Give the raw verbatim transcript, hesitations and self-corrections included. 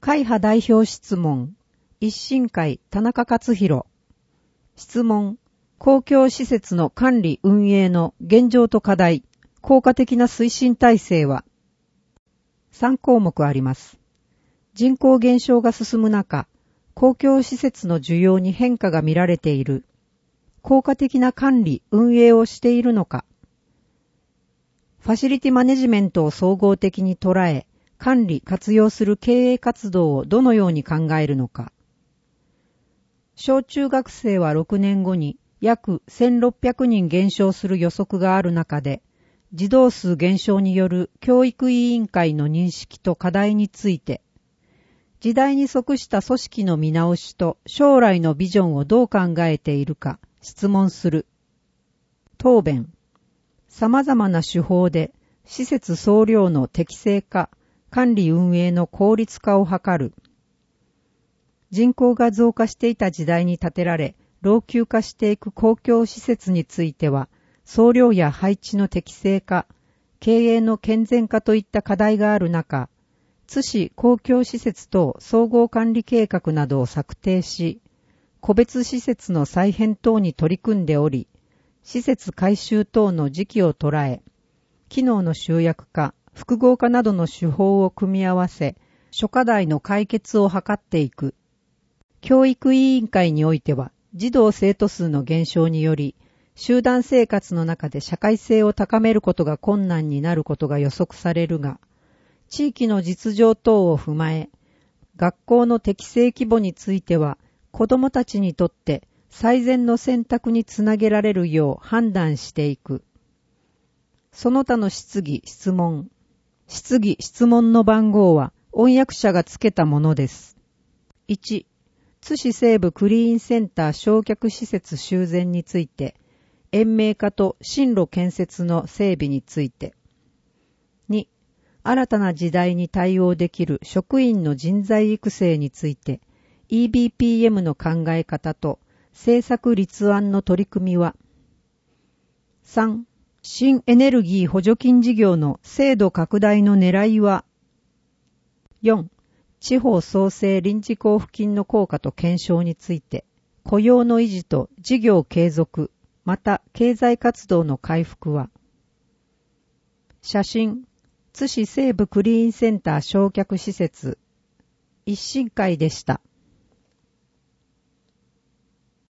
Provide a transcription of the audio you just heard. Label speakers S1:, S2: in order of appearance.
S1: 会派代表質問。一新会田中克弘。質問。公共施設の管理運営の現状と課題、効果的な推進体制はさん項目あります。人口減少が進む中、公共施設の需要に変化が見られている。効果的な管理運営をしているのか。ファシリティマネジメントを総合的に捉え、管理活用する経営活動をどのように考えるのか。小中学生はろくねんごに約せんろっぴゃくにん減少する予測がある中で、児童数減少による教育委員会の認識と課題について、時代に即した組織の見直しと将来のビジョンをどう考えているか質問する。答弁。様々な手法で施設総量の適正化、管理運営の効率化を図る。人口が増加していた時代に建てられ、老朽化していく公共施設については、総量や配置の適正化、経営の健全化といった課題がある中、津市公共施設等総合管理計画などを策定し、個別施設の再編等に取り組んでおり、施設改修等の時期を捉え、機能の集約化、複合化などの手法を組み合わせ、諸課題の解決を図っていく。教育委員会においては、児童生徒数の減少により、集団生活の中で社会性を高めることが困難になることが予測されるが、地域の実情等を踏まえ、学校の適正規模については、子どもたちにとって最善の選択につなげられるよう判断していく。その他の質疑・質問。質疑・質問の番号は、音訳者がつけたものです。いち、津市西部クリーンセンター焼却施設修繕について、延命化と進路建設の整備について。に、新たな時代に対応できる職員の人材育成について、イービーピーエム の考え方と政策立案の取り組みは。さん、新エネルギー補助金事業の制度拡大の狙いは。よん、地方創生臨時交付金の効果と検証について、雇用の維持と事業継続、また経済活動の回復は。写真、津市西部クリーンセンター焼却施設、一新会でした。